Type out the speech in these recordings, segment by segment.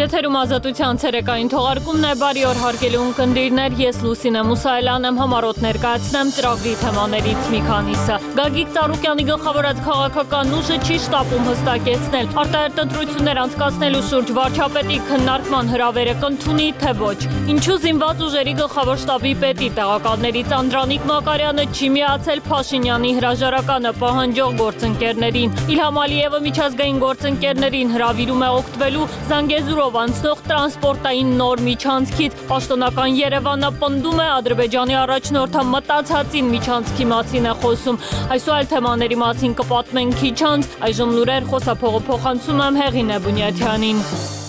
Եթերում ազատության ցերեկային թողարկումն է, բարի օր հարգելի ունկնդիրներ, ես Լուսինե Մուսայելյան եմ, համառոտ ներկայացնեմ ծրագրի թեմաներից մի քանիսը։ Գագիկ Ծառուկյանի գլխավորած քաղաքական ուժը չի շտապում հստակեցնել արտահերթ ընտրություններ անցկացնելու շուրջ վարչապետի քննարկման հրավերը կընդունի, թե ոչ։ Ինչու զինված ուժերի գլխավոր շտաբի պետի տեղակալներից Անդրանիկ Մակարյանը չի միացել Փաշինյանի հրաժարականը պահանջող գործընկերներին։ Իլհամ Ալիևը միջազգային գործընկերներին հրավիրում է օգտվելու Զանգեզուրով անցնող տրանսպորտային նոր միջանցքից։ Պաշտոնական Երևանը պնդում է Ադրբեջանի առաջնորդը մտածածին միջանցքի մասին է խոսում։ Այս ու այլ թեմաների մասին կպատմենք քիչ անց, այժմ լուրեր խոսափողը փոխանցում եմ Հեղինե Բունյաթյանին։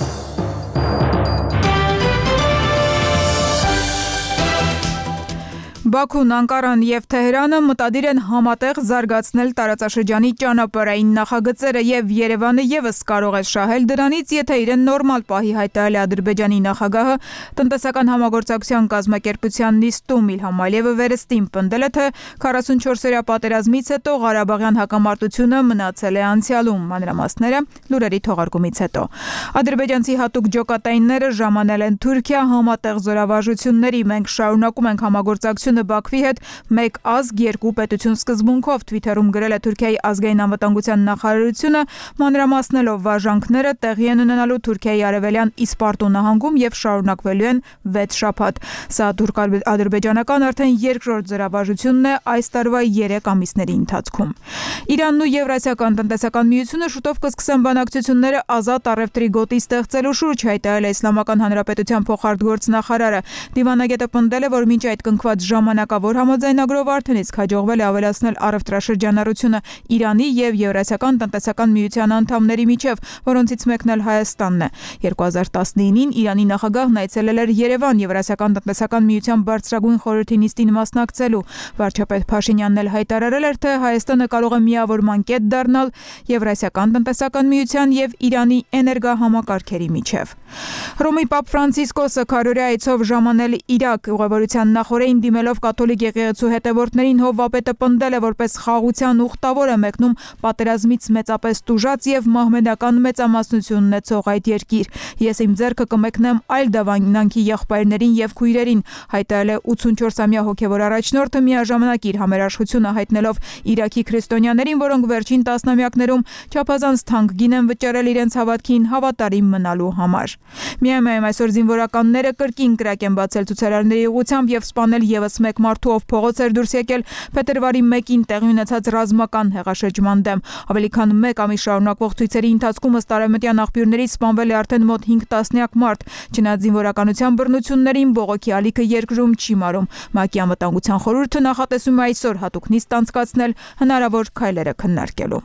Բաքուն, Անկարան և Թեհրանը մտադիր են համատեղ զարգացնել տարածաշրջանի ճանապարհային նախագծերը և Երևանը ևս կարող է շահել դրանից, եթե իրեն նորմալ պահի հայտարարել է Ադրբեջանի նախագահը տնտեսական համագործակցության կազմակերպության նիստում։ Իլհամ Ալիևը վերստին պնդել է, թե 44-օրյա պատերազմից հետո Ղարաբաղյան հակամարտությունը մնացել է անցյալում։ Մանրամասները լուրերի թողարկումից հետո։ Ադրբեջանցի հատուկ ջոկատայինները ժամանել են Թուրքիա համատեղ զորավարժությունների։ Մենք շարունակում ենք համագործակցությունը Բաքվի հետ մեկ ազգ երկու պետություն սկզբունքով, Twitter-ում գրել է Թուրքիայի ազգային անվտանգության նախարարությունը, մանրամասնելով վարժանքները տեղի են ունենալու Թուրքիայի արևելյան Իսպարտու նահանգում և շարունակվելու են 6 շաբաթ։ Սա թուրք-ադրբեջանական արդեն երկրորդ զորավարժությունն է այս տարվա 3 ամիսների ընթացքում։ Իրանն ու Եվրասիական տնտեսական միությունը շուտով կսկսեն բանակցությունները ազատ առևտրի գոտի ստեղծելու շուրջ, հայտարարել է Իսլամական Հանրապետության փոխարտգործնախարարը։ Դիվանագետը պնդել է, որ մինչ այդ կնքված ժամանակավոր համաձայնագրով արդեն իսկ հաջողվել է ավելացնել առևտրաշրջանառությունը Իրանի և Եվրասիական տնտեսական միության անդամների միջև, որոնցից մեկն էլ Հայաստանն է։ 2019-ին Իրանի նախագահն այցելել էր Երևան Եվրասիական տնտեսական միության բարձրագույն խորհրդի նիստին մասնակցելու։ Վարչապետ Փաշինյանն էլ հայտարարել էր, թե Հայաստանը կարող է միավորման կետ դառնալ Եվրասիական տնտեսական միության և Իրանի էներգահամակարգերի միջև։ Հռոմի Պապ Ֆրանցիսկոսը 100-օրյա այցով ժամանել Իրաք ուղևորության նախօրեին դիմելով կաթոլիկ եկեղեցու հետևորդներին Հովվապետը պնդել է, որպես խաղաղության ուխտավոր է մեկնում պատերազմից մեծապես տուժած և մահմեդական մեծամասնություն ունեցող այդ երկիր։ Ես իմ ձեռքը կմեկնեմ այլ դավանանքի եղբայրներին և քույրերին, հայտարարել է 84-ամյա հոգևոր առաջնորդը, միաժամանակ իր համերաշխությունը հայտնելով Իրաքի քրիստոնյաներին, որոնք վերջին տասնամյակներում չափազանց թանկ գին են վճարել իրենց հավատքին հավատարիմ մնալու համար։ Միայն այսօր զինվորականները կրկին կրակ են բացել ցուցարարների ուղղությամբ և սպանել ևս մեկ մարդու, ով փողոց էր դուրս եկել փետրվարի 1-ին տեղի ունեցած ռազմական հեղաշրջման դեմ։ Ավելի քան 1 ամիս շարունակվող ցույցերի ընթացքում ըստ արևմտյան աղբյուրների սպանվել է արդեն մոտ 5 տասնյակ մարդ։ Չնայած զինվորականության բռնություններին բողոքի ալիքը երկրում չի մարում։ ՄԱԿ-ի անվտանգության խորհուրդը նախատեսում է այսօր հատուկ նիստ անցկացնել հնարավոր քայլերը քննարկելու։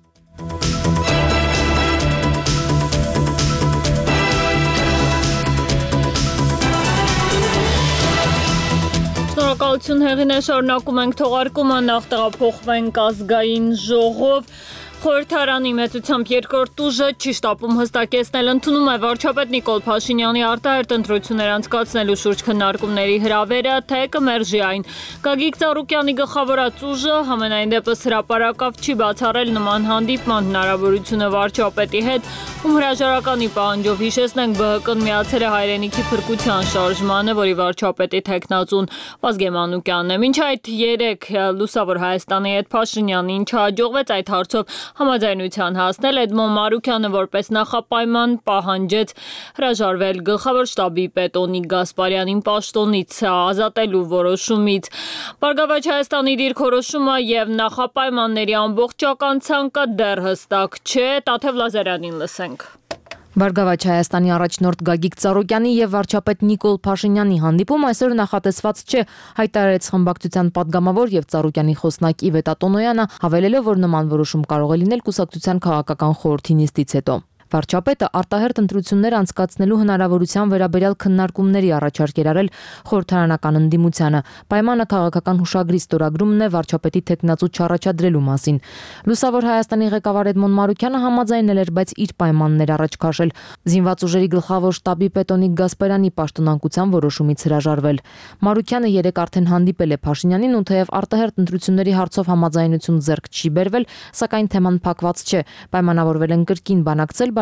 Շնորհակալություն Հեղինե, շարունակում ենք թողարկումը, նախ տեղափոխվենք ազգային ժողով։ Խորհրդարանի մեծությամբ երկրորդ ուժը չի շտապում հստակեցնել ընդունում է վարչապետ Նիկոլ Փաշինյանի արտահերթ ընտրություններ անցկացնելու շուրջ քննարկումների հրավերը, թե կմերժի այն։ Գագիկ Ծառուկյանի գլխավորած ուժը համենայն դեպս հրապարակավ չի բացառել նման հանդիպման հնարավորությունը վարչապետի հետ, ում հրաժարականի պահանջով հիշեցնենք ԲՀԿ-ն միացել է հայրենիքի փրկության շարժմանը, որի վարչապետի թեկնածուն Վազգեն Մանուկյանն է։ Մինչ այդ 3 լուսավոր Հայաստանի հետ Փաշինյանին չհաջողվեց այդ հարցով համաձայնության հասնել, Էդմոն Մարուկյանը որպես նախապայման պահանջեց հրաժարվել գլխավոր շտաբի պետ Օնիկ Գասպարյանին պաշտոնից ազատելու որոշումից։ Բարգավաճ Հայաստանի դիրքորոշումը և նախապայմանների ամբողջական ցանկը դեռ հստակ չէ, Տաթև Լազարյանին լսենք։ Բարգավաճ Հայաստանի առաջնորդ Գագիկ Ծառուկյանի և վարչապետ Նիկոլ Փաշինյանի հանդիպում այսօր նախատեսված չէ, հայտարարեց խմբակցության падգամավոր և Ծառուկյանի խոսնակ Իվետ Ատոնոյանը, հավելելով, որ նման որոշում կարող է լինել կուսակցության քաղաքական խորհրդի նիստից հետո։ Վարչապետը արտահերթ ընտրություններ անցկացնելու հնարավորության վերաբերյալ քննարկումների առաջարկ էր արել խորհրդարանական ընդդիմությանը։ Պայմանը քաղաքական հուշագրի ստորագրումն է վարչապետի թեկնածու չառաջադրելու մասին։ Լուսավոր Հայաստանի ղեկավար Էդմոն Մարուկյանը համաձայնել էր, բայց իր պայմաններ առաջ քաշել։ Զինված ուժերի գլխավոր շտաբի պետ Օնիկ Գասպարյանի պաշտոնանկության որոշումից հրաժարվել։ Մարուկյանը երեկ արդեն հանդիպել է Փաշինյանին ու թեև արտահերթ ընտրությունների հարցով համաձայնություն ձեռք չի բերվել, սակայն թեման փակված չէ։ Պայմանավորվել են կրկին բանակցել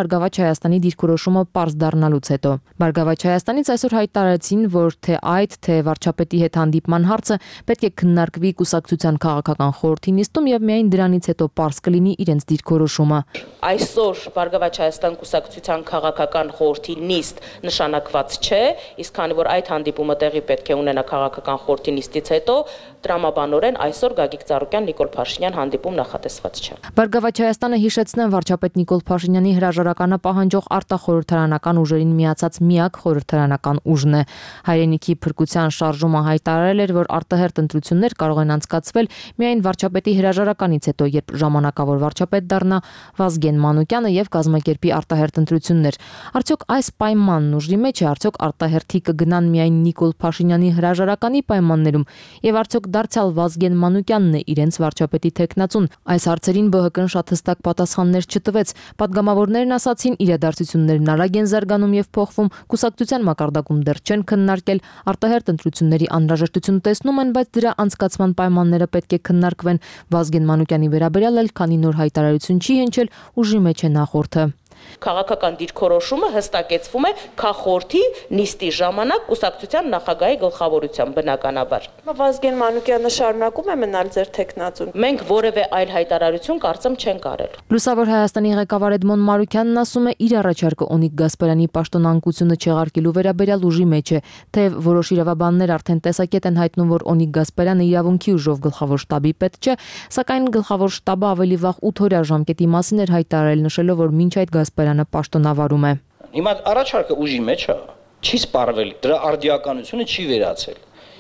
Բարգավաճ Հայաստանի դիրքորոշումը պարզ դառնալուց հետո։ Բարգավաճ Հայաստանից այսօր հայտարարեցին, որ թե այդ, թե վարչապետի հետ հանդիպման հարցը պետք է քննարկվի կուսակցության քաղաքական խորհրդի նիստում եւ միայն դրանից հետո պարզ կլինի իրենց դիրքորոշումը։ Այսօր Բարգավաճ Հայաստան կուսակցության քաղաքական խորհրդի նիստ նշանակված չէ, իսկ քանի որ այդ հանդիպումը տեղի պետք է ունենա քաղաքական խորհրդի նիստից հետո, տրամաբանորեն այսօր Գագիկ Ծառուկյան Նիկոլ Փաշինյան հանդիպում նախատեսված չէ։ Բարգավաճ Հայաստանը հիշեցնեն վարչապետ Նիկոլ Փաշինյանի հրաժարականը պահանջող արտախորհրդարանական ուժերին միացած միակ խորհրդարանական ուժն է։ Հայրենիքի փրկության շարժումը հայտարարել էր, որ արտահերթ ընտրություններ կարող են անցկացվել միայն վարչապետի հրաժարականից հետո, երբ ժամանակավոր վարչապետ դառնա Վազգեն Մանուկյանը եւ կազմակերպի արտահերթ ընտրություններ։ Արդյոք այս պայմանն ուժի մեջ է, արդյոք արտահերթի կգնան միայն Նիկոլ Փաշինյանի հրաժարականի պայմաններում եւ արդյոք դարձյալ Վազգեն Մանուկյանն է իրենց վարչապետի թեկնածուն։ Այս հարցերին ԲՀԿ-ն շատ հստակ պատասխաններ չտվեց։ Պատգամավորներն ասացին, իրադարձություններն արագ են զարգանում եւ փոխվում, կուսակցության մակարդակում դեռ չեն քննարկել, արտահերթ ընտրությունների անհրաժեշտություն տեսնում են, բայց դրա անցկացման պայմանները պետք է քննարկվեն։ Վազգեն Մանուկյանի վերաբերյալ էլ քանի նոր հայտարարություն չի հնչել, ուժի մեջ է նախորդը։ Քաղաքական դիրքորոշումը հստակեցվում է քաղաքորթի նիստի ժամանակ կուսակցության նախագահի գլխավորությամբ բնականաբար։ Վազգեն Մանուկյանը շարունակում է մնալ ձեր թեկնածուն։ Մենք որևէ այլ հայտարարություն կարծեմ չենք արել։ Լուսավոր Հայաստանի ղեկավար Էդմոն Մարուկյանն ասում է, իր առաջարկը Օնիկ Գասպարյանի պաշտոնանկությունը չեղարկելու վերաբերյալ ուժի մեջ է, թեև որոշ իրավաբաններ արդեն տեսակետ են հայտնում, որ Օնիկ Գասպարյանը իրավունքի ուժով գլխավոր շտաբի պետ չէ, սակայն գլխավոր շտաբը ավելի վաղ 8 օրյա ժամկետի մասին էր հայտարարել, նշելով, որ մինչ այդ Գասպարյանը պաշտոնավարում է։ Հիմա առաջարկը ուժի մեջ է, չի սպառվել, դրա արդիականությունը չի վերացել։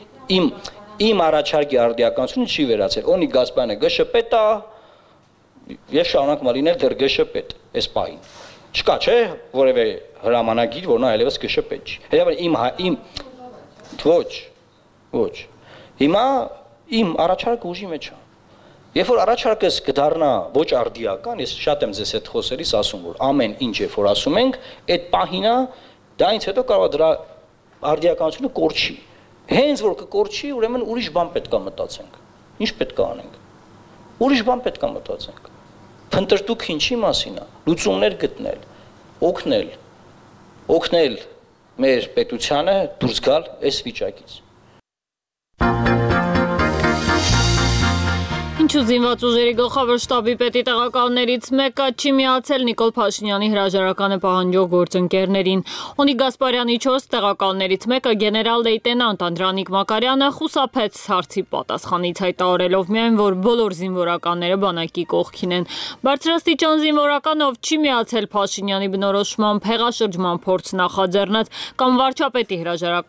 Իմ առաջարկի արդիականությունը չի վերացել։ Օնիկ Գասպարյանը ԳՇՊետ է, եւ շարունակում է լինել դեռ ԳՇՊետ այս պահին։ Չկա, չէ, որևէ հրամանագիր, որ նա այլևս ԳՇՊետ չի։ Հետո ոչ։ Հիմա իմ առաջարկը ուժի մեջ է։ Երբ որ առաջարկս կդառնա ոչ արդիական, ես շատ եմ ձեզ հետ խոսելիս ասում, որ ամեն ինչ երբ որ ասում ենք, այդ պահինա դա ինձ հետո կարող է դրա արդիականությունը կորչի։ Հենց որ կկորչի, ուրեմն ուրիշ բան պետք է մտածենք։ Ինչ պետք է անենք։ Ուրիշ բան պետք է մտածենք։ Փնտրտուք ինչի մասին է։ Լուծումներ գտնել, օգնել մեր պետությանը դուրս գալ այս վիճակից։ Ինչու զինված ուժերի գլխավոր շտաբի պետի տեղակալներից մեկը չի միացել Նիկոլ Փաշինյանի հրաժարականը պահանջող գործընկերներին։ Օնիկ Գասպարյանի 4 տեղակալներից մեկը գեներալ լեյտենանտ Անդրանիկ Մակարյանը խուսափեց հարցի պատասխանից, հայտարարելով միայն, որ բոլոր զինվորականները բանակի կողքին են։ Բարձրաստիճան զինվորական, ով չի միացել Փաշինյանի բնորոշմամբ հեղաշրջման փորձ նախաձեռնած կամ վարչապետի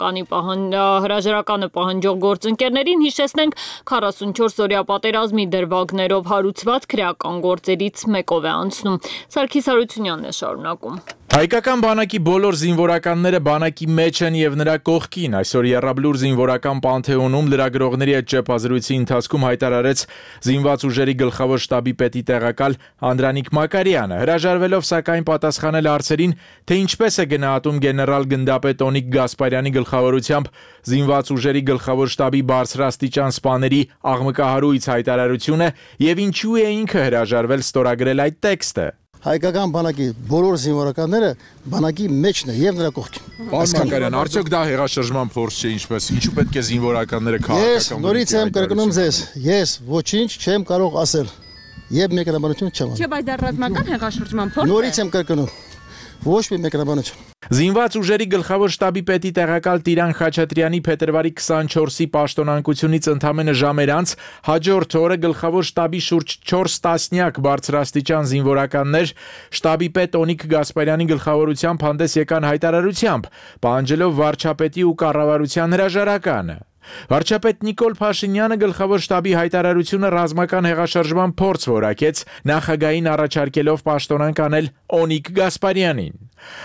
հրաժարականը պահանջող գործընկերներին հիշեցնենք 44 օրյա պատերազմի դրվագներով հարուցված քրեական գործերից մեկով է անցնում։ Սարգիս Հարությունյանն է շարունակում։ Հայկական բանակի բոլոր զինվորականները բանակի մեջ են եւ նրա կողքին։ Այսօր Եռաբլուր զինվորական պանթեոնում լրագրողների հետ ճեպազրույցի ընթացքում հայտարարեց զինված ուժերի գլխավոր շտաբի պետի տեղակալ Անդրանիկ Մակարյանը, հրաժարվելով սակայն պատասխանել հարցերին, թե ինչպես է գնահատում գեներալ գնդապետ Օնիկ Գասպարյանի գլխավորությամբ զինված ուժերի գլխավոր շտաբի բարձրաստիճան սպաների աղմկահարույց հայտարարությունը եւ ինչու է ինքը հրաժարվել ստորագրել այդ տեքստը։ Հայկական բանակի բոլոր զինվորականները բանակի մեջն է եւ նրա կողքին։ Պարոն Մակարյան, արդյոք դա հեղաշրջման փորձ չէ, ինչպես ինչու պետք է զինվորականները քաղաքական Ես նորից եմ կրկնում ձեզ, ես ոչինչ չեմ կարող ասել եւ մեկնաբանություն չեմ անում։ Չէ, բայց դա ռազմական հեղաշրջման փորձ է։ Նորից եմ կրկնում։ Ոչ մի մեկնաբանություն։ Զինված ուժերի գլխավոր շտաբի պետի տեղակալ Տիրան Խաչատրյանի փետրվարի 24-ի պաշտոնանկությունից ընդամենը ժամեր անց հաջորդ օրը գլխավոր շտաբի շուրջ 4 տասնյակ բարձրաստիճան զինվորականներ շտաբի պետ Օնիկ Գասպարյանի գլխավորությամբ հանդես եկան հայտարարությամբ, պահանջելով վարչապետի ու կառավարության հրաժարականը։ Վարչապետ Նիկոլ Փաշինյանը գլխավոր շտաբի հայտարարությունը ռազմական հեղաշրջման փորձ որակեց, նախագահին առաջարկելով պաշտոնանկ անել Օնիկ Գասպարյանին։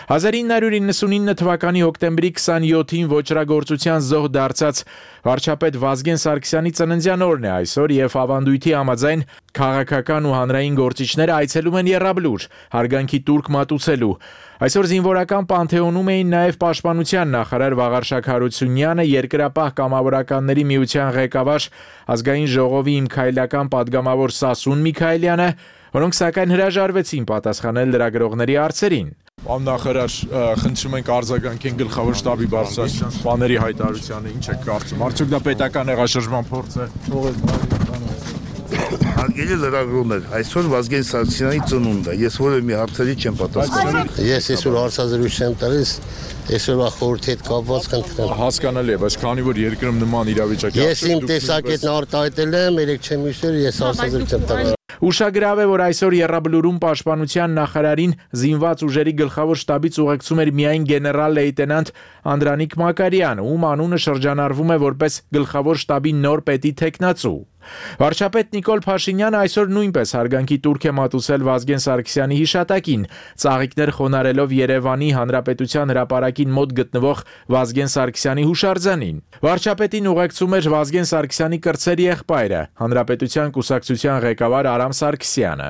1999 թվականի հոկտեմբերի 27-ին ոճրագործության զոհ դարձած վարչապետ Վազգեն Սարգսյանի ծննդյան օրն է այսօր եւ ավանդույթի համաձայն քաղաքական ու հանրային գործիչները այցելում են Եռաբլուր, հարգանքի տուրք մատուցելու։ Այսօր զինվորական պանթեոնում էին նաև պաշտպանության նախարար Վաղարշակ Հարությունյանը, Երկրապահ կամավորականների միության ղեկավար, ազգային ժողովի իմ քայլական պատգամավոր Սասուն Միքայելյանը, որոնք սակայն հրաժարվեցին պատասխանել լրագրողների հարցերին։ Նախարար, խնդրում ենք արձագանքեն գլխավոր շտաբի բարձրացման բաների հայտարարությանը, ինչ եք կարծում։ Արդյոք դա պետական հեղաշրջման փորձ է։ Հարգելի լրագրողներ, այսօր Վազգեն Սարգսյանի ծնունդն է։ Ես որևէ մի հարցերի չեմ պատասխանում։ Ես այսօր հարցազրույց չեմ տալիս, այսօրվա խորհրդի հետ կապված կընտրեմ։ Հասկանալի է, բայց քանի որ երկրում նման իրավիճակ է, ես իմ տեսակետն արտահայտել եմ, երեք չեմ իշտել, ես հարցազրույց եմ տալիս։ Ուշագրավ է, որ այսօր Եռաբլուրում պաշտպանության նախարարին զինված ուժերի գլխավոր շտաբից ուղեկցում էր միայն գեներալ լեյտենանտ Անդրանիկ Մակարյանը, ում անունը շրջանառվում է որպես գլխավոր շտաբի նոր պետի թեկնածու։ Վարչապետ Նիկոլ Փաշինյանը այսօր նույնպես հարգանքի տուրք է մատուցել Վազգեն Սարգսյանի հիշատակին, ծաղիկներ խոնարելով Երևանի Հանրապետության հրապարակին մոտ գտնվող Վազգեն Սարգսյանի հուշարձանին։ Վարչապետին ուղեկցում էր Վազգեն Սարգսյանի կրտսեր եղբայրը, Հանրապետության կուսակցության ղեկավար Արամ Սարգսյանը։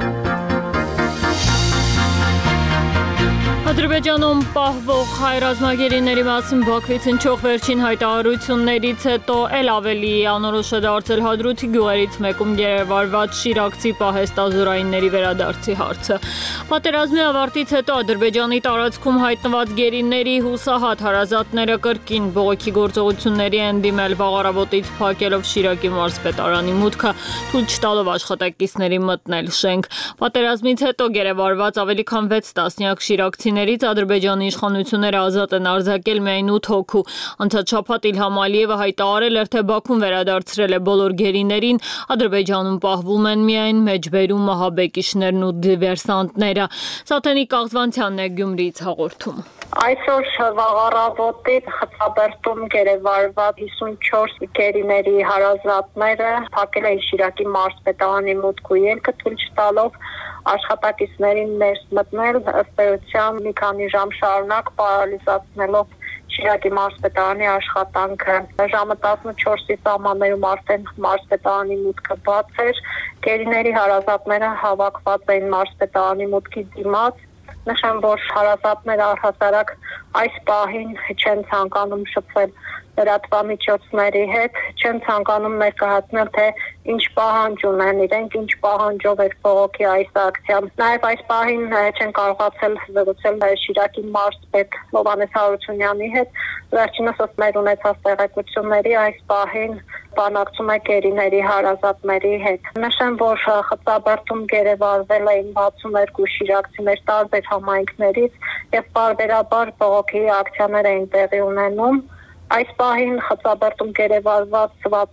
Ադրբեջանում պահվող հայ ռազմագերիների մասին Բաքվից հնչող վերջին հայտարարություններից հետո էլ ավելի անորոշ է դարձել Հադրութի գյուղերից մեկում գերեվարված շիրակցի պահեստազորայինների վերադարձի հարցը։ Պատերազմի ավարտից հետո Ադրբեջանի տարածքում հայտնված գերիների հուսահատ հարազատները կրկին բողոքի գործողությունների են դիմել վաղարավոտից փակելով Շիրակի մարզպետարանի մուտքը, թույլ չտալով աշխատակիցների մտնել շենք։ Պատերազմից հետո գերեվարված ավելի քան 6 տասնյակ շիրակցիների Ադրբեջանի իշխանությունները ազատ են արձակել միայն 8 հոգու։ Անցած շաբաթ Իլհամ Ալիևը հայտարարել էր, թե Բաքուն վերադարձրել է բոլոր գերիներին, Ադրբեջանում պահվում են միայն մեջբերում մահաբեկիչներն ու դիվերսանտները։ Սաթենիկ Աղզվանցյանն է Գյումրիից հաղորդում։ Այսօր վաղարավոտից Խծաբերդում գերեվարված 54 գերիների հարազատները փակել են Շիրակի մարզպետարանի մուտք ու ելքը, թույլ չտալով աշխատակիցներին ներս մտնել, ըստ էության մի քանի ժամ շարունակ պարալիզացնելով Շիրակի մարզպետարանի աշխատանքը։ Ժամը 14-ի սահմաններում արդեն մարզպետարանի մուտքը բաց էր, գերիների հարազատները հավաքված էին մարզպետարանի մուտքի դիմաց։ Նշեմ, որ հարազատները առհասարակ այս պահին չեն ցանկանում շփվել լրատվամիջոցների հետ, չեն ցանկանում ներկայացնել, թե ինչ պահանջ ունեն իրենք, ինչ պահանջով էր բողոքի այս ակցիան։ Նաև այս պահին չեն կարողացել զրուցել Շիրակի մարզպետ Հովհաննես Հարությունյանի հետ, վերջինս ըստ մեր ունեցած տեղեկությունների այս պահին բանակցում է գերիների հարազատների հետ։ Նշեմ, որ Խծաբերդում գերեվարվել էին 62 շիրակցիներ տարբեր համայնքներից եւ պարբերաբար բողոքի ակցիաներ էին տեղի ունենում։ Այս պահին Խծաբերդում գերեվարված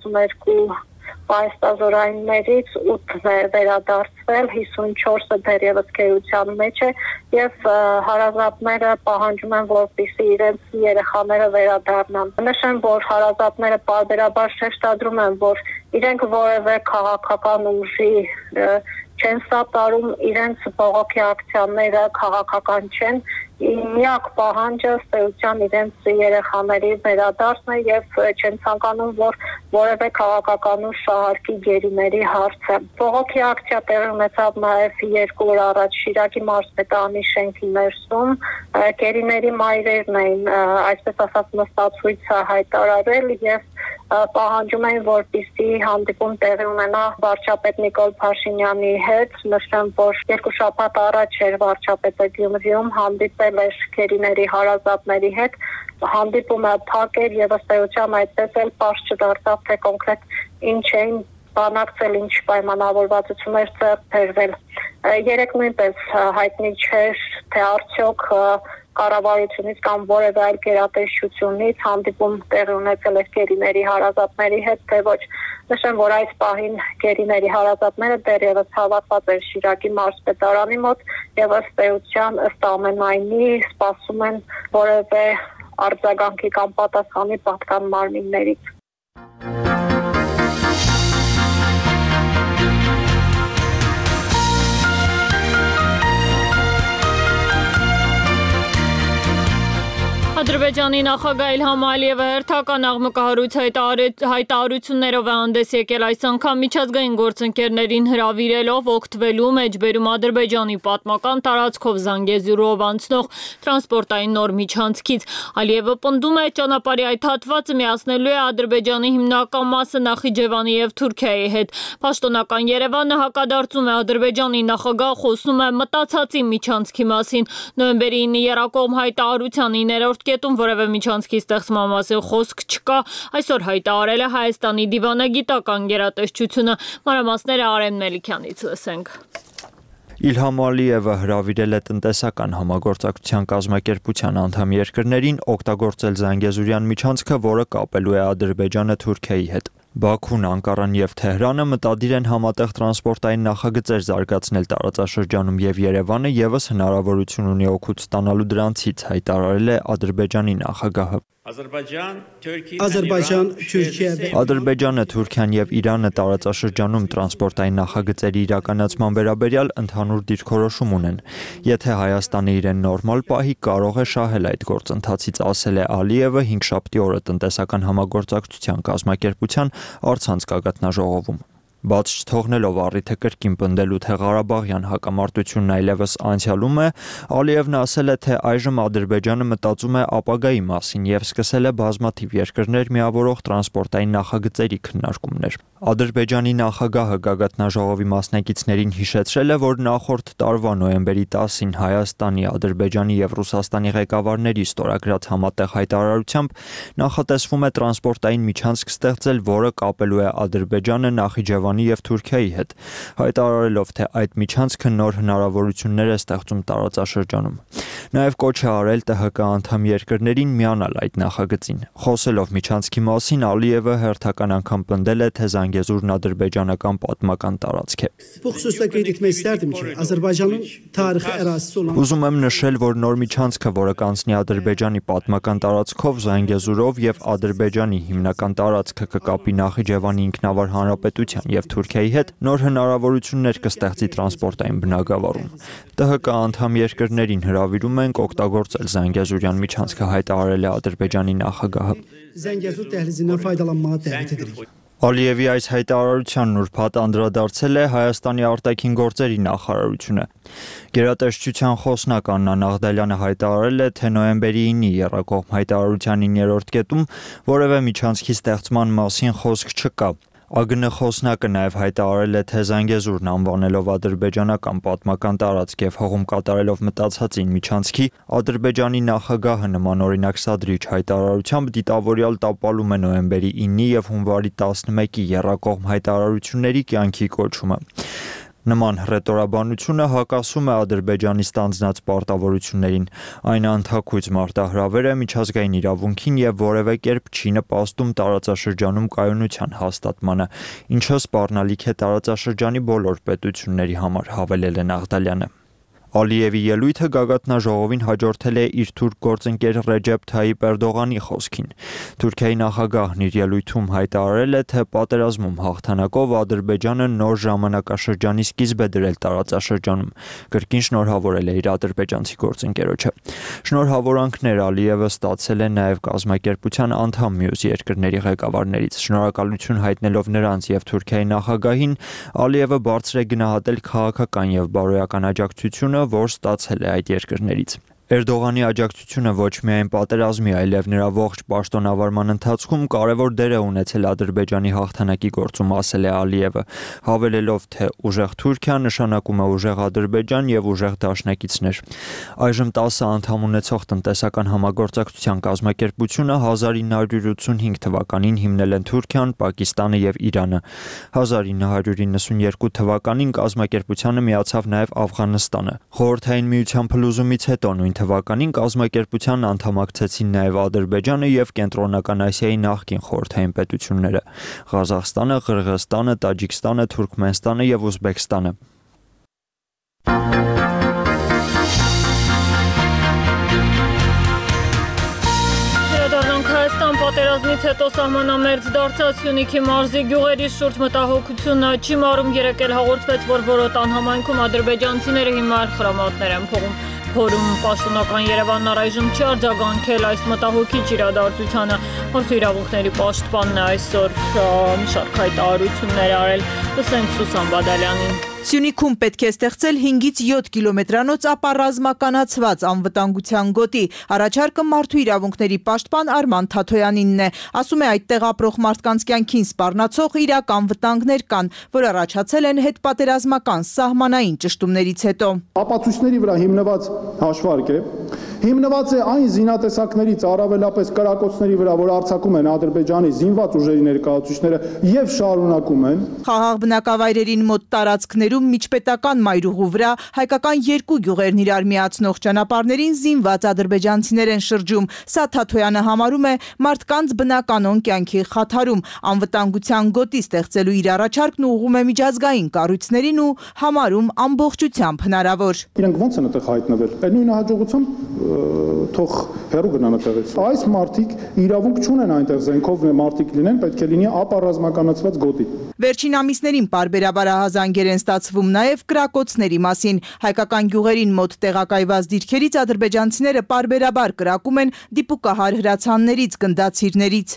62 պահեստազորայիններից 8-ն է վերադարձվել, 54-ը դեռևս գերության մեջ է եւ հարազատները պահանջում են, որպեսզի իրենց երեխաները վերադառնան։ Նշեմ, որ հարազատները պարբերաբար շեշտադրում են, որ իրենք որևէ քաղաքական ուժի չեն սատարում, իրենց բողոքի ակցիաները քաղաքական չեն, միակ պահանջը ըստ էության իրենց երեխաների վերադարձն է եւ չեն ցանկանում, որ որևէ քաղաքական ուժ շահարկի գերիների հարցը։ Բողոքի ակցիա տեղի ունեցավ նաեւ 2 օր առաջ Շիրակի մարզպետարանի շենքի ներսում, գերիների մայրերն էին, այսպես ասած, նստացույց հայտարարել եւ պահանջում էին, որպեսզի հանդիպում տեղի ունենա վարչապետ Նիկոլ Փաշինյանի հետ։ Նշեմ, որ 2 շաբաթ առաջ էր վարչապետը Գյումրիում հանդիպել էր գերիների հարազատների հետ, հանդիպումը փակ էր եւ ըստ էության այդպես էլ պարզ չդարձավ, թե կոնկրետ ինչ էին բանակցել, ինչ պայմանավորվածություններ ձեռք բերվել։ Երեք նույնպես հայտնի չէր, թե արդյոք կառավարությունից կամ որևէ այլ գերատեսչությունից հանդիպում տեղի ունեցել է գերիների հարազատների հետ, թե ոչ։ Նշեմ, որ այս պահին գերիների հարազատները դեռևս հավաքված են Շիրակի մարզպետարանի մոտ եւ ըստ էության, ըստ ամենայնի սպասում են որևէ արձագանքի կամ պատասխանի պատկան մարմիններից։ Ադրբեջանի նախագահ Իլհամ Ալիևը հերթական աղմկահարույց հայտարարություններով է հանդես եկել այս անգամ միջազգային գործընկերներին հրավիրելով օգտվելու մեջբերում Ադրբեջանի պատմական տարածքով Զանգեզուրով անցնող տրանսպորտային նոր միջանցքից։ Ալիևը պնդում է ճանապարհի այդ հատվածը միացնելու է Ադրբեջանի հիմնական մասը Նախիջևանի եւ Թուրքիայի հետ։ Պաշտոնական Երևանը հակադարձում է Ադրբեջանի նախագահ խոսում է մտածածի միջանցքի մասին։ Նոյեմբերի 9-ի երակողմ հայտարարության 9-րդ կետում որևէ միջանցքի ստեղծման մասին խոսք չկա, այսօր հայտարարել է Հայաստանի դիվանագիտական գերատեսչությունը։ Մանրամասները Արեն Մելիքյանից լսենք։ Իլհամ Ալիևը հրավիրել է տնտեսական համագործակցության կազմակերպության անդամ երկրներին օգտագործել Զանգեզուրյան միջանցքը, որը կապելու է Ադրբեջանը Թուրքիայի հետ։ Բաքուն, Անկարան եւ Թեհրանը մտադիր են համատեղ տրանսպորտային նախագծեր զարգացնել տարածաշրջանում եւ Երևանը եւս հնարավորություն ունի օգուտ ստանալու դրանցից, հայտարարել է Ադրբեջանի նախագահը։ Ադրբեջանը, Թուրքիան եւ Իրանը տարածաշրջանում տրանսպորտային նախագծերի իրականացման վերաբերյալ ընդհանուր դիրքորոշում ունեն։ Եթե Հայաստանը իրեն նորմալ պահի, կարող է շահել այդ գործընթացից, ասել է Ալիևը 5-շաբթի օրը տնտեսական համագործակցության կազմակերպության առցանց գագաթնաժողովում։ Բաց չթողնելով առիթը կրկին պնդելու, թե Ղարաբաղյան հակամարտությունն այլևս անցյալում է, Ալիևն ասել է, թե այժմ Ադրբեջանը մտածում է ապագայի մասին եւ սկսել է բազմաթիվ երկրներ միավորող տրանսպորտային նախագծերի քննարկումներ։ Ադրբեջանի նախագահը գագաթնաժողովի մասնակիցներին հիշեցրել է, որ նախորդ տարվա նոյեմբերի 10-ին Հայաստանի, Ադրբեջանի եւ Ռուսաստանի ղեկավարների ստորագրած համատեղ հայտարարությամբ նախատեսվում է տրանսպորտային միջանցք ստեղծել, որը կապելու է Ադրբեջանը Նախիջևանի եւ Թուրքիայի հետ, հայտարարելով, թե այդ միջանցքը նոր հնարավորություններ է ստեղծում տարածաշրջանում։ Նաեւ կոչ է արել ՏՀԿ անդամ երկրներին միանալ այդ նախագծին։ Խոսելով միջանցքի մասին, Ալիևը հերթական անգամ պնդել է, թե Զանգեզուրն ադրբեջանական պատմական տարածք է։ Ուզում եմ նշել, որ նոր միջանցքը, որը կանցնի Ադրբեջանի պատմական տարածքով, Զանգեզուրով եւ Ադրբեջանի հիմնական տարածքը կկապի Նախիջևանի ինքնավար հանրապետության եւ Թուրքիայի հետ, նոր հնարավորություններ կստեղծի տրանսպորտային բնագավառում։ ՏՀԿ անդամ երկրներին հրավիրում ենք օգտագործել Զանգեզուրյան միջանցքը, հայտարարել է Ադրբեջանի նախագահը։ Ալիևի այս հայտարարությանն ուրբաթ անդրադարձել է Հայաստանի արտաքին գործերի նախարարությունը։ Գերատեսչության խոսնակ Աննա Նաղդալյանը հայտարարել է, թե նոյեմբերի 9-ի եռակողմ հայտարարության 9-րդ կետում որևէ միջանցքի ստեղծման մասին խոսք չկա։ ԱԳՆ խոսնակը նաև հայտարարել է, թե Զանգեզուրն անվանելով ադրբեջանական պատմական տարածք եւ հողում կատարելով մտածածին միջանցքի, Ադրբեջանի նախագահը նմանօրինակ սադրիչ հայտարարությամբ դիտավորյալ տապալում է նոյեմբերի 9-ի եւ հունվարի 11-ի եռակողմ հայտարարությունների կյանքի կոչումը։ Նման հռետորաբանությունը հակասում է Ադրբեջանի ստանձնած պարտավորություններին, այն անթաքույց մարտահրավեր է միջազգային իրավունքին եւ որևէ կերպ չի նպաստում տարածաշրջանում կայունության հաստատմանը, ինչը սպառնալիք է տարածաշրջանի բոլոր պետությունների համար, հավելել է Նաղդալյանը։ Ալիևի ելույթը գագաթնաժողովին հաջորդել է իր թուրք գործընկեր Ռեջեփ Թայիպ Էրդողանի խոսքին։ Թուրքիայի նախագահն իր ելույթում հայտարարել է, թե պատերազմում հաղթանակով Ադրբեջանը նոր ժամանակաշրջանի սկիզբ է դրել տարածաշրջանում, կրկին շնորհավորել է իր ադրբեջանցի գործընկերոջը։ Շնորհավորանքներ Ալիևը ստացել է նաև կազմակերպության անդամ մյուս երկրների ղեկավարներից։ Շնորհակալություն հայտնելով նրանց եւ Թուրքիայի նախագահին, Ալիևը բարձր է գնահատել քաղաքական եւ բարոյական աջակցությունը, որ ստացել է այդ երկրներից։ Էրդողանի աջակցությունը ոչ միայն պատերազմի, այլև նրա ողջ պաշտոնավարման ընթացքում կարևոր դեր է ունեցել Ադրբեջանի հաղթանակի գործում, ասել է Ալիևը, հավելելով, թե ուժեղ Թուրքիա նշանակում է ուժեղ Ադրբեջան եւ ուժեղ դաշնակիցներ։ Այժմ 10 անդամ ունեցող տնտեսական համագործակցության կազմակերպությունը 1985 թվականին հիմնել են Թուրքիան, Պակիստանը եւ Իրանը։ 1992 թվականին կազմակերպությանը միացավ նաեւ Աֆղանստանը։ Խորհրդային միության փլուզումից հետո նույն թվականին կազմակերպության անդամակցեցին նաև Ադրբեջանը եւ Կենտրոնական Ասիայի նախկին խորհրդային պետությունները՝ Ղազախստանը, Ղրղըզստանը, Տաջիկստանը, Թուրքմենստանը եւ Ուզբեկստանը։ Պատերազմից հետո սահմանամերձ դարձած Սյունիքի մարզի գյուղերի շուրջ մտահոգությունը չի մարում, երեկ էլ հաղորդվեց, որ Որոտան համայնքում ադրբեջանցիները հիմար խրամատներ են փողում։ փորում։ Պաշտոնական Երևանն առայժմ չի արձագանքել այս մտահոգիչ իրադարձությանը։ Մարդու իրավունքների պաշտպանն այսօր մի շարք հայտարարություններ արել։ Լսենք Սուսան Բադալյանին։ Սյունիքում պետք է ստեղծել 5-ից 7 կիլոմետրանոց ապառազմականացված անվտանգության գոտի։ Առաջարկը մարդու իրավունքների պաշտպան Արման Թաթոյանինն է։ Ասում է, այդտեղ ապրող մարդկանց կյանքին սպառնացող իրական վտանգներ կան, որ առաջացել են հետպատերազմական սահմանային ճշտումներից հետո։ Ապացույցների վրա հիմնված հաշվարկ է, հիմնված է այն զինատեսակներից, առավելապես կրակոցների վրա, որ արձակում են Ադրբեջանի զինված ուժերի ներկայացուցիչները եւ շարունակում են։ Խաղաղ բնակավայրերին մոտ տարածքներում միջպետական մայրուղու վրա հայկական երկու գյուղերն իրար միացնող ճանապարհներին զինված ադրբեջանցիներ են շրջում։ Սա Թաթոյանը համարում է մարդկանց բնականon կյանքի խաթարում։ Անվտանգության գոտի ստեղծելու իր առաջարկն ուղղում է միջազգային կառույցներին ու համարում ամբողջությամբ հնարավոր։ Իրենք ո՞նց են այդտեղ հայտնվել։ Այդ նույն հաջողությամբ թող հեռու գնան այդտեղից։ Այս մարդիկ իրավունք չունեն այնտեղ զենքով մարդիկ լինեն, պետք է լինի ապառազմականացված գոտի։ Վերջին ամիսներին պարբերաբար ահազանգեր են ստացվում նաև կրակոցների մասին։ Հայկական գյուղերին մոտ տեղակայված դիրքերից ադրբեջանցիները պարբերաբար կրակում են դիպուկահար հրացաններից, գնդացիրներից։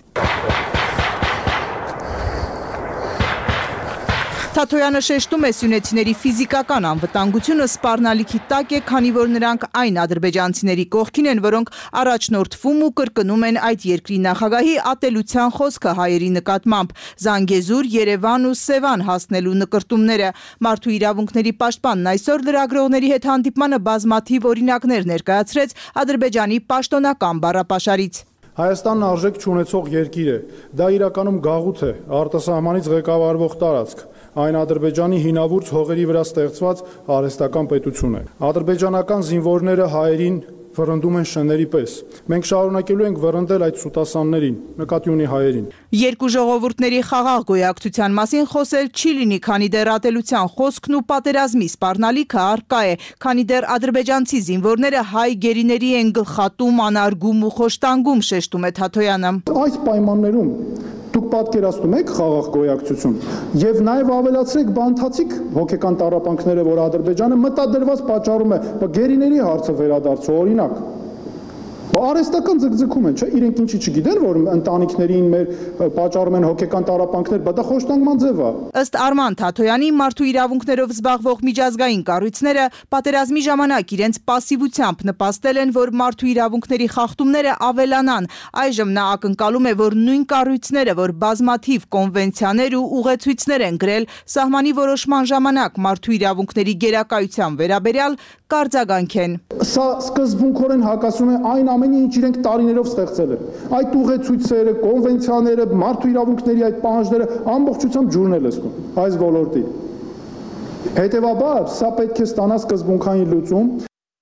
Թաթոյանը շեշտում է սյունեցիների ֆիզիկական անվտանգությունը սպառնալիքի տակ է, քանի որ նրանք այն ադրբեջանցիների կողքին են, որոնք առաջնորդվում ու կրկնում են այդ երկրի նախագահի ատելության խոսքը հայերի նկատմամբ։ Զանգեզուր, Երևան ու Սևան հասնելու նկրտումները։ Մարդու իրավունքների պաշտպանն այսօր լրագրողների հետ հանդիպմանը բազմաթիվ օրինակներ ներկայացրեց Ադրբեջանի պաշտոնական բառապաշարից։ Հայաստանն արժեք չունեցող երկիր է, դա իրականում գաղութ է, արտասահմանից ղեկավարվող տարածք, այն Ադրբեջանի հինավուրց հողերի վրա ստեղծված արհեստական պետություն է։ Ադրբեջանական զինվորները հայերին վռնդում են շների պես։ Մենք շարունակելու ենք վռնդել այդ սուտասաններին, նկատի ունի հայերին։ Երկու ժողովուրդների խաղաղ գոյակցության մասին խոսել չի լինի, քանի դեռ ատելության խոսքն ու պատերազմի սպառնալիքը առկա է, քանի դեռ ադրբեջանցի զինվորները հայ գերիների են գլխատում, անարգում ու խոշտանգում, շեշտում է Թաթոյանը։ Այս պայմաններում դուք պատկերացնում եք խաղաղ գոյակցություն եւ նաեւ ավելացրեք բանթացիկ հոգեկան տառապանքները, որ Ադրբեջանը մտադրված պատճառում է գերիների հարցը վերադարձու օրինակ։ Արհեստական ձգձգում են, չէ՞, իրենք ինչի չգիտեն, որ ընտանիքներին մեր պատճառում են հոգեկան տառապանքներ, բայց դա խոշտանգման ձև է։ Ըստ Արման Թաթոյանի, մարդու իրավունքներով զբաղվող միջազգային կառույցները պատերազմի ժամանակ իրենց պասիվությամբ նպաստել են, որ մարդու իրավունքների խախտումները ավելանան։ Այժմ նա ակնկալում է, որ նույն կառույցները, որ բազմաթիվ կոնվենցիաներ ու ուղեցույցներ են գրել սահմանի որոշման ժամանակ մարդու իրավունքների գերակայության վերաբերյալ, կարձագանքեն։ Սա սկզբունքորեն հակասում է այն ամենի, ինչ իրենք տարիներով ստեղծել են։ Այդ ուղեցույցերը, կոնվենցիաները, մարդու իրավունքների այդ պահանջները ամբողջությամբ ջուրն է լցնում այս ոլորտի։ Հետևաբար, սա պետք է ստանա սկզբունքային լուծում։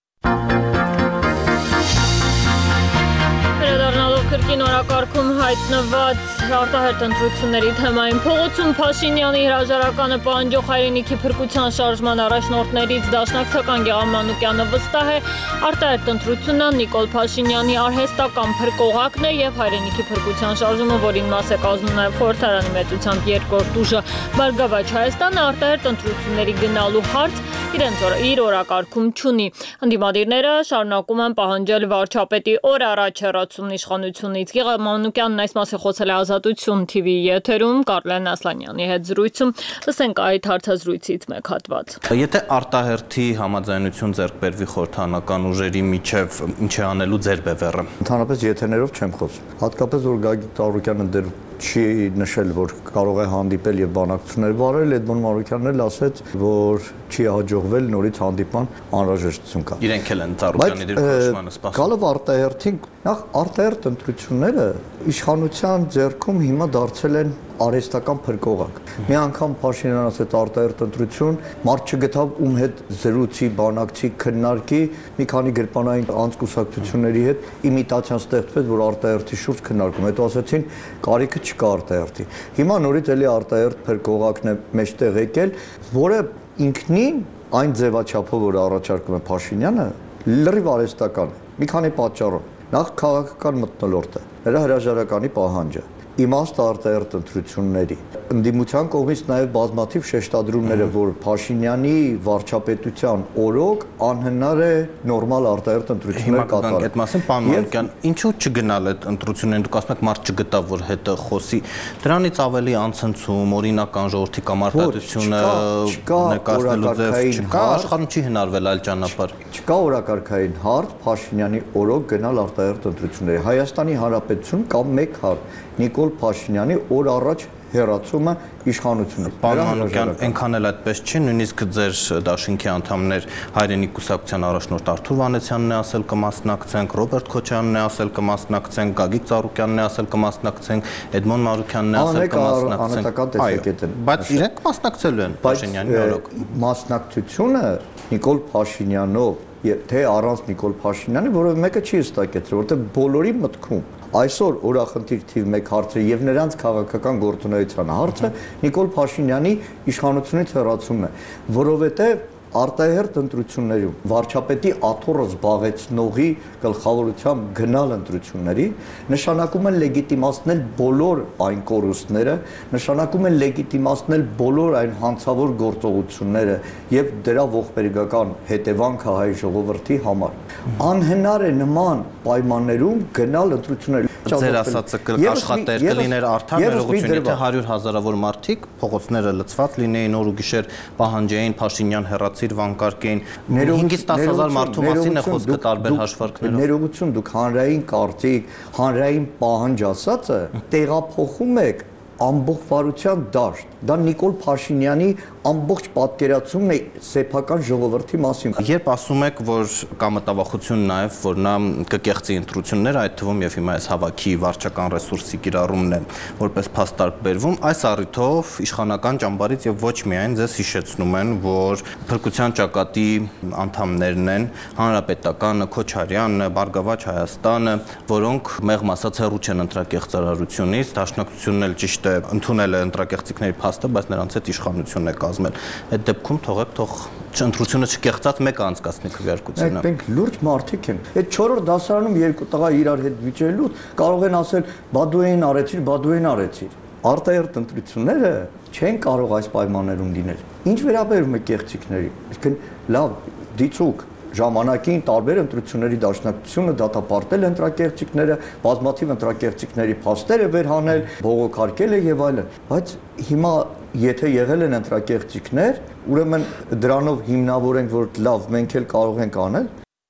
Կրկին օրակարգում հայտնված արտահերտ ընտրությունների թեմային փողոցում Փաշինյանի հրաժարականը պահանջող հայրենիքի փրկության շարժման առաջնորդներից Դաշնակցական Գեղամ Մանուկյանը վստահ է, արտահերտ ընտրությունը Նիկոլ Փաշինյանի արհեստական փրկողակն է եւ հայրենիքի փրկության շարժումը, որին մաս է կազմում նաեւ խորհրդարանի մեծությամբ երկրորդ ուժը Բարգավաճ Հայաստանը արտահերտ ընտրությունների գնալու հարց իր օրակարգում չունի։ Ընդդիմադիրները շարունակում են պահանջել վարչապետի օր առաջ հեռացումն իշխանությունից։ Գեղամ Մանուկյանն այս մասը խոսել է Ազատություն TV-ի եթերում Կարլեն Ասլանյանի հետ զրույցում։ Լսենք այդ հարցազրույցից մեկ հատված։ Եթե արտահերթի համաձայնություն ձեռք բերվի խորհրդանական ուժերի միջև, ինչ է անելու ձեր բևեռը։ Ընդհանրապես եթերներով չեմ խոսում։ Հատկապես որ Գագիկ Ծառուկյանը դեռ չի նշել, որ կարող է հանդիպել եւ բանակցություններ վարել, Էդմոն Մանուկյանն էլ ասեց, որ չի հաջողվել նորից հանդիպման անհրաժեշտություն կա։ Իրենք էլ են Ծառուկյանի դիրքորոշմանը սպասում։ Գալով արտահերթին, նախ արտահերթ ընտրությունները իշխանության ձեռքում հիմա դարձել են արհեստական փրկողակ։ Մի անգամ Փաշինյանը ասեց արտահերթ ընտրություն, մարդ չգտավ ում հետ զրուցի, բանակցի, քննարկի, մի քանի գրպանային անձկուսակցությունների հետ իմիտացիան ստեղծվեց, որ արտահերթի շուրջ քննարկում։ Հետո ասեցին կարիքը չկա արտահերթի։ Հիմա նորից էլի արտահերթ փրկողակն է մեջտեղ եկել, որը ինքնին այն ձևաչափով, որ առաջարկում է Փաշինյանը, լրիվ արհեստական է։ Մի քանի պատճառով։ Նախ քաղաքական մթնոլորտը, նրա հրաժարականի պահանջը։ իմաստ արտահերտ ընտրությունների։ Ընդդիմության կողմից նաև բազմաթիվ շեշտադրումները, որ Փաշինյանի վարչապետության օրոք անհնար է նորմալ արտահերտ ընտրություններ կատարել։ Այդ մասին պարոն Մանուկյան, ինչու չգնալ այդ ընտրություններին, դուք ասում եք մարդ չգտավ, որ հետը խոսի, դրանից ավելի անցնցում, օրինական ժողովրդի կամարտատությունը ներկայացնելու ձև չկա, աշխարհում չի հնարվել այլ ճանապարհ։ Չկա օրակարգային հարց Փաշինյանի օրոք գնալ արտահերտ ընտրությունների։ Հայաստանի Հանրապետություն կամ մեկ հարց Նիկոլ Փաշինյանի օր առաջ հերացումը իշխանությունից։ Պարոն Մանուկյան, այնքան էլ այդպես չի, նույնիսկ ձեր դաշինքի անդամներ Հայրենիք կուսակցության առաջնորդ Արթուր Վանեցյանն է ասել կմասնակցենք, Ռոբերտ Քոչարյանն է ասել կմասնակցենք, Գագիկ Ծառուկյանն է ասել կմասնակցենք, Էդմոն Մարուկյանն է ասել կմասնակցենք։ Բայց իրենք մասնակցելու են Փաշինյանի օրոք։ Մասնակցությունը Նիկոլ Փաշինյանով թե առանց Նիկոլ Փաշինյանի, որովհետև մեկը չի հստակեցրել, որովհետև բոլորի մտքում այսօր օրախնդիր թիվ 1 հարցը եւ նրանց քաղաքական գործունեության հարցը Նիկոլ Փաշինյանի իշխանությունից հեռացումն է, որովհետև արտահերտ ընտրություններում վարչապետի աթոռը զբաղեցնողի գլխավորությամբ գնալ ընտրությունների նշանակում է լեգիտիմացնել բոլոր այն կորուստները, նշանակում է լեգիտիմացնել բոլոր այն հանցավոր գործողությունները եւ դրա ողբերգական հետևանքը հայ ժողովրդի համար։ Անհնար է նման պայմաններում գնալ ընտրությունների։ Ձեր ասածը կաշխատեր, կլիներ արդար ներողություն, եթե 100,000-ավոր մարդիկ փողոցները լցված լինեին օր ու գիշեր պահանջեին Փաշինյան հեռացիր վանկարկեին 5-ից 10,000 մարդու մասին է խոսքը տարբեր հաշվարկներով։ Ներողություն, դուք հանրային կարծիք, հանրային պահանջ ասածը տեղափոխում եք ամբողջության դաշտ։ Դա Նիկոլ Փաշինյանի ամբողջ պատկերացումն է սեփական ժողովրդի մասին։ Երբ ասում եք, որ կա մտավախություն նաև, որ նա կկեղծի ընտրությունները, այդ թվում եւ հիմա այս հավաքի վարչական ռեսուրսի կիրառումն է որպես փաստարկ բերվում, այս առիթով իշխանական ճամբարից եւ ոչ միայն ձեզ հիշեցնում են, որ փրկության ճակատի անդամներն են Հանրապետականը, Քոչարյանը, Բարգավաճ Հայաստանը, որոնք մեղմ ասած հեռու չեն ընտրակեղծարարությունից, դաշնակցությունն էլ ճիշտ է ընդունել է ընտրակեղծիքների փաստը, բայց նրանց հետ իշխանությունն է կազմել։ Այդ դեպքում թող ընտրությունը չկեղծած մեկը անցկացնի քվեարկությունը։ Մենք լուրջ մարդիկ են։ Այդ 4-րդ դասարանում երկու տղա իրար հետ վիճելու կարող են ասել բադուեին արեցիր։ Արտահերտ ընտրությունները չեն կարող այս պայմաններում լինել։ Ինչ վերաբերում է կեղծիքների, այսինքն լավ, դիցուկ ժամանակին տարբեր ընտրությունների դաշնակցությունը դատապարտել ընտրակեղծիքները, բազմաթիվ ընտրակեղծիքների փաստեր է վերհանել, բողոքարկել է եւ այլն, բայց հիմա եթե եղել են ընտրակեղծիքներ, ուրեմն դրանով հիմնավորենք, որ լավ, մենք էլ կարող ենք անել։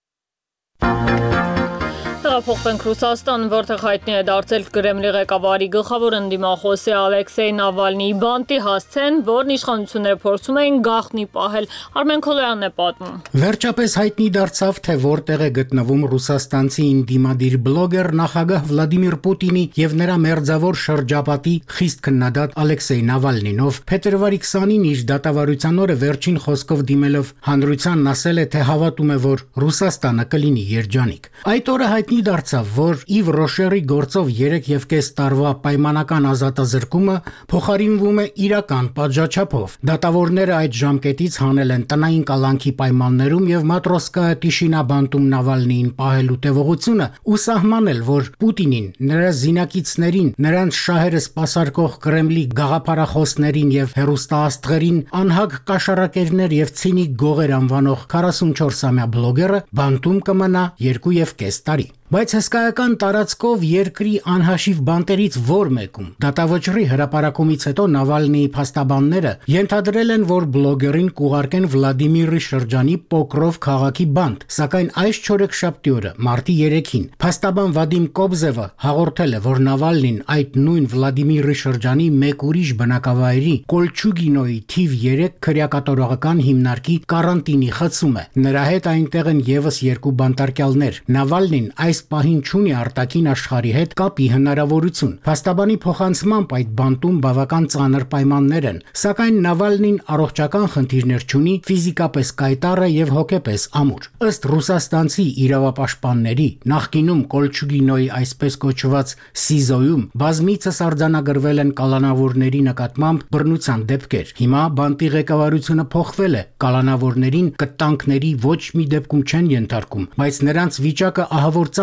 Տեղափոխվենք Ռուսաստան, որտեղ հայտնի է դարձել Կրեմլի ղեկավարի գլխավոր ընդդիմախոսի Ալեքսեյ Նավալնիի բանտի հասցեն, որն իշխանությունները փորձում էին գաղտնի պահել։ Արմեն Քոլոյանն է պատմում։ Վերջապես հայտնի դարձավ, թե որտեղ է գտնվում ռուսաստանցի ինդիմադիր բլոգեր նախագահ Վլադիմիր Պուտինի եւ նրա մերձավոր շրջապատի խիստ քննադատ Ալեքսեյ Նավալնին, ով փետրվարի 20-ին իր դատավարության օրը վերջին խոսքով դիմելով հանրությանն ասել է, թե հավատում է, որ Ռուսաստանը կլինի երջանիկ։ Այդ օրը հայտնի դարձավ, որ Իվ Ռոշերի գործով 3.5 տարվա պայմանական ազատազրկումը փոխարինվում է իրական պատժաչափով։ Դատավորները այդ ժամկետից հանել են տնային կալանքի պայմաններում եւ Մատրոսկայա Տիշինա բանտում Նավալնիին պահելու տևողությունը ու սահմանել, որ Պուտինին, նրա զինակիցներին, նրանց շահերը սպասարկող Կրեմլի գաղափարախոսներին եւ հեռուստաաստղերին անհագ կաշառակերներ եւ ցինիկ գողեր անվանող 44-ամյա բլոգերը բանտում կմնա 2.5 տարի։ Բայց հսկայական տարածքով երկրի անհաշիվ բանտերից որ մեկում դատավճռի հրապարակումից հետո Նավալնիի փաստաբանները ենթադրել են, որ բլոգերին կուղարկեն Վլադիմիրի շրջանի Պոկրով քաղաքի բանտ, սակայն այս չորեքշաբթի օրը մարտի 3-ին փաստաբան Վադիմ Կոբզևը հաղորդել է, որ Նավալնին այդ նույն Վլադիմիրի շրջանի մեկ ուրիշ բնակավայրի Կոլչուգինոյի թիվ 3 քրեակատորողական հիմնարկի կարանտինի խցում է։ Նրա հետ այնտեղ են եւս երկու բանտարկյալներ։ Նավալնին այս պահին չունի արտաքին աշխարհի հետ կապի հնարավորություն։ Փաստաբանի փոխանցմամբ այդ բանտում բավական ծանր պայմաններ են, սակայն Նավալնին առողջական խնդիրներ չունի, ֆիզիկապես կայտառ է եւ հոգեպես ամուր։ Ըստ ռուսաստանցի իրավապաշտպանների, նախկինում Կոլչուգինոյի այսպես կոչված ՍԻԶՕ-ում բազմիցս արձանագրվել են կալանավորների նկատմամբ բռնության դեպքեր։ Հիմա բանտի ղեկավարությունը փոխվել է, կալանավորներին կտանքների ոչ մի դեպքում չեն ենթարկում, բայց նրանց վիճակը ահավոր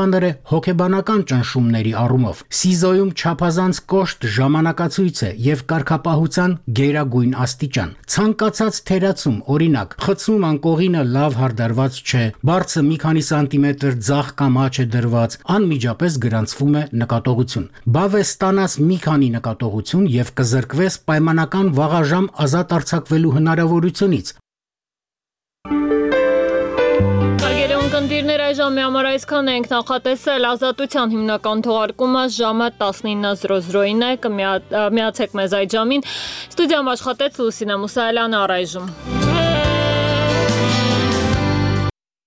ծանր է հոգեբանական ճնշումների առումով։ ՍԻԶՕ-ում չափազանց կոշտ ժամանակացույց է եւ կարգապահության գերագույն աստիճան։ Ցանկացած թերացում, օրինակ, խցում անկողինը լավ հարդարված չէ, բարձը մի քանի սանտիմետր ձախ կամ աջ է դրված, անմիջապես գրանցվում է նկատողություն։ Բավ է ստանաս մի քանի նկատողություն եւ կզրկվես պայմանական վաղաժամ ազատ արձակվելու հնարավորությունից։ Ընկերներ այժմ համար այսքան ենք նախատեսել ազատության հիմնական թողարկումը ժամը 19:00-ին է, կմիացեք մեզ այդ ժամին։ Ստուդիայում աշխատեց Լուսինե Մուսայելյանը, առայժմ։